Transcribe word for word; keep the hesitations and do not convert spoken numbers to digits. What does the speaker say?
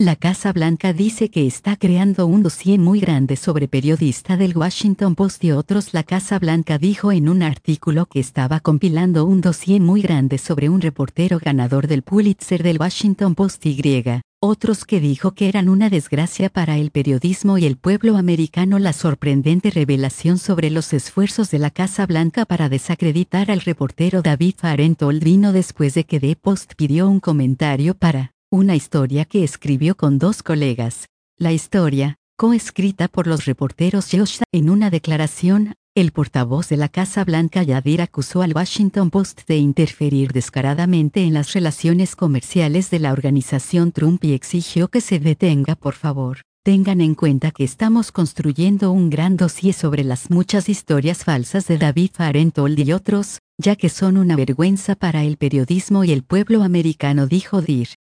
La Casa Blanca dice que está creando un dossier muy grande sobre periodista del Washington Post y otros. La Casa Blanca dijo en un artículo que estaba compilando un dossier muy grande sobre un reportero ganador del Pulitzer del Washington Post y. Otros que dijo que eran una desgracia para el periodismo y el pueblo americano. La sorprendente revelación sobre los esfuerzos de la Casa Blanca para desacreditar al reportero David Fahrenthold vino después de que The Post pidió un comentario para una historia que escribió con dos colegas. La historia, coescrita por los reporteros Josh. En una declaración, el portavoz de la Casa Blanca Yadir acusó al Washington Post de interferir descaradamente en las relaciones comerciales de la organización Trump y exigió que se detenga. Por favor, tengan en cuenta que estamos construyendo un gran dossier sobre las muchas historias falsas de David Fahrenthold y otros, ya que son una vergüenza para el periodismo y el pueblo americano, dijo Dir.